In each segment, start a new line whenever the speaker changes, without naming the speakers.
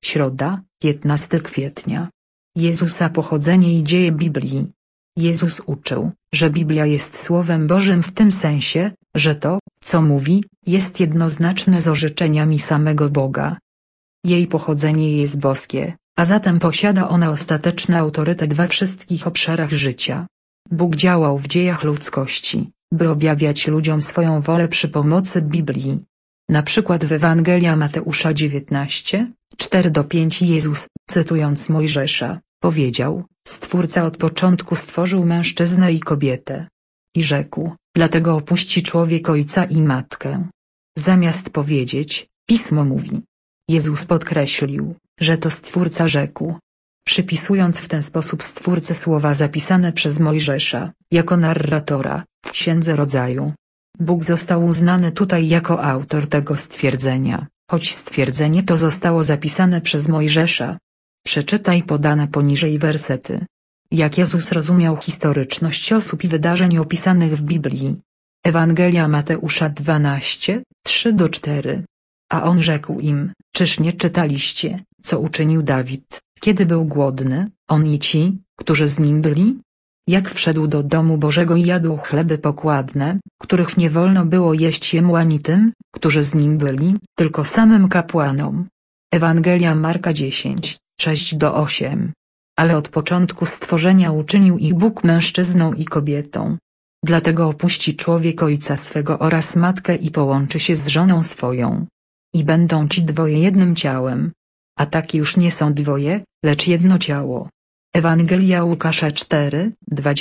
Środa, 15 kwietnia. Jezusa pochodzenie i dzieje Biblii. Jezus uczył, że Biblia jest Słowem Bożym w tym sensie, że to, co mówi, jest jednoznaczne z orzeczeniami samego Boga. Jej pochodzenie jest boskie, a zatem posiada ona ostateczny autorytet we wszystkich obszarach życia. Bóg działał w dziejach ludzkości, by objawiać ludziom swoją wolę przy pomocy Biblii. Na przykład w Ewangelia Mateusza 19, 4-5 Jezus, cytując Mojżesza, powiedział: Stwórca od początku stworzył mężczyznę i kobietę. I rzekł: dlatego opuści człowiek ojca i matkę. Zamiast powiedzieć: Pismo mówi. Jezus podkreślił, że to Stwórca rzekł. Przypisując w ten sposób Stwórcy słowa zapisane przez Mojżesza, jako narratora, w Księdze Rodzaju. Bóg został uznany tutaj jako autor tego stwierdzenia, choć stwierdzenie to zostało zapisane przez Mojżesza. Przeczytaj podane poniżej wersety. Jak Jezus rozumiał historyczność osób i wydarzeń opisanych w Biblii. Ewangelia Mateusza 12, 3-4. A on rzekł im: czyż nie czytaliście, co uczynił Dawid, kiedy był głodny, on i ci, którzy z nim byli? Jak wszedł do domu Bożego i jadł chleby pokładne, których nie wolno było jeść jemu ani tym, którzy z nim byli, tylko samym kapłanom. Ewangelia Marka 10, 6-8. Ale od początku stworzenia uczynił ich Bóg mężczyzną i kobietą. Dlatego opuści człowiek ojca swego oraz matkę i połączy się z żoną swoją. I będą ci dwoje jednym ciałem. A takie już nie są dwoje, lecz jedno ciało. Ewangelia Łukasza 4,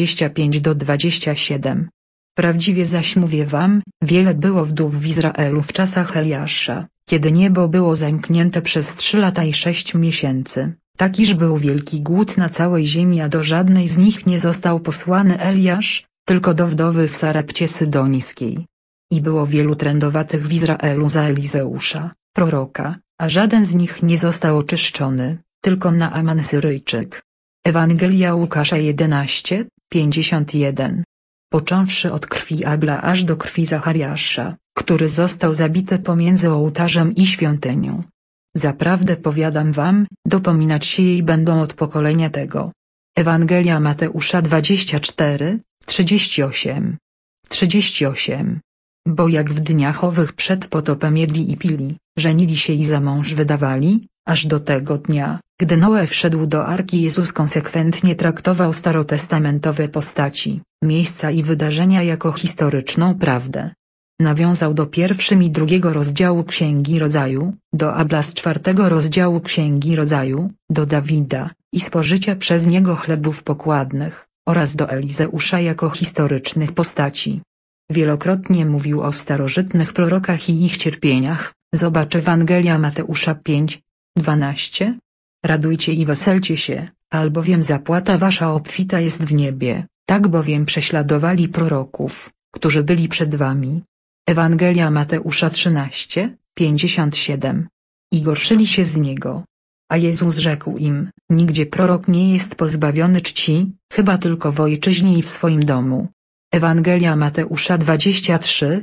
25-27. Prawdziwie zaś mówię wam, wiele było wdów w Izraelu w czasach Eliasza, kiedy niebo było zamknięte przez 3 lata i 6 miesięcy, tak iż był wielki głód na całej ziemi, a do żadnej z nich nie został posłany Eliasz, tylko do wdowy w Sarepcie Sydońskiej. I było wielu trędowatych w Izraelu za Elizeusza, proroka, a żaden z nich nie został oczyszczony, tylko Naaman Syryjczyk. Ewangelia Łukasza 11, 51. Począwszy od krwi Abla aż do krwi Zachariasza, który został zabity pomiędzy ołtarzem i świątynią. Zaprawdę powiadam wam, dopominać się jej będą od pokolenia tego. Ewangelia Mateusza 24, 38. 38. Bo jak w dniach owych przed potopem jedli i pili, żenili się i za mąż wydawali, aż do tego dnia, gdy Noe wszedł do arki. Jezus konsekwentnie traktował starotestamentowe postaci, miejsca i wydarzenia jako historyczną prawdę. Nawiązał do 1. i 2. rozdziału Księgi Rodzaju, do Abla z 4. rozdziału Księgi Rodzaju, do Dawida, i spożycia przez niego chlebów pokładnych, oraz do Elizeusza jako historycznych postaci. Wielokrotnie mówił o starożytnych prorokach i ich cierpieniach, zobacz Ewangelia Mateusza 5, 12. Radujcie i weselcie się, albowiem zapłata wasza obfita jest w niebie, tak bowiem prześladowali proroków, którzy byli przed wami. Ewangelia Mateusza 13, 57. I gorszyli się z niego. A Jezus rzekł im: nigdzie prorok nie jest pozbawiony czci, chyba tylko w ojczyźnie i w swoim domu. Ewangelia Mateusza 23,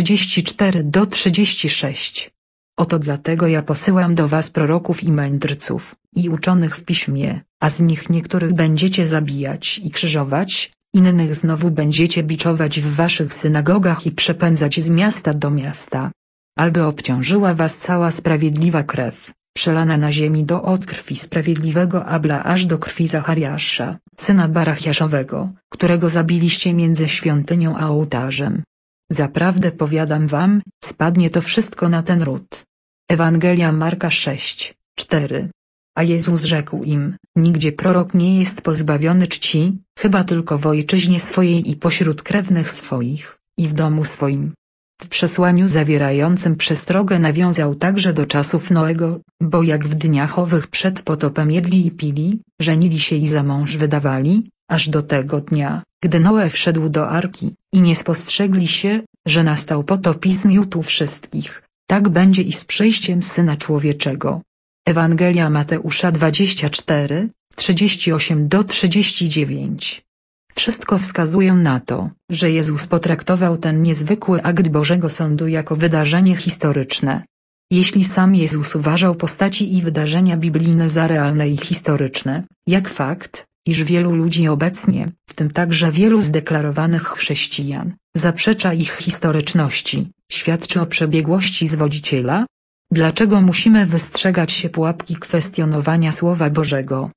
34-36. Oto dlatego ja posyłam do was proroków i mędrców, i uczonych w piśmie, a z nich niektórych będziecie zabijać i krzyżować, innych znowu będziecie biczować w waszych synagogach i przepędzać z miasta do miasta. Aby obciążyła was cała sprawiedliwa krew, przelana na ziemi od krwi sprawiedliwego Abla aż do krwi Zachariasza, syna Barachiaszowego, którego zabiliście między świątynią a ołtarzem. Zaprawdę powiadam wam, spadnie to wszystko na ten ród. Ewangelia Marka 6, 4. A Jezus rzekł im: nigdzie prorok nie jest pozbawiony czci, chyba tylko w ojczyźnie swojej i pośród krewnych swoich, i w domu swoim. W przesłaniu zawierającym przestrogę nawiązał także do czasów Noego, bo jak w dniach owych przed potopem jedli i pili, żenili się i za mąż wydawali, aż do tego dnia, gdy Noe wszedł do arki, i nie spostrzegli się, że nastał potop i zmiótł wszystkich, tak będzie i z przyjściem Syna Człowieczego. Ewangelia Mateusza 24, 38-39. Wszystko wskazuje na to, że Jezus potraktował ten niezwykły akt Bożego Sądu jako wydarzenie historyczne. Jeśli sam Jezus uważał postaci i wydarzenia biblijne za realne i historyczne, jak fakt, iż wielu ludzi obecnie, w tym także wielu zdeklarowanych chrześcijan, zaprzecza ich historyczności, świadczy o przebiegłości Zwodziciela? Dlaczego musimy wystrzegać się pułapki kwestionowania Słowa Bożego?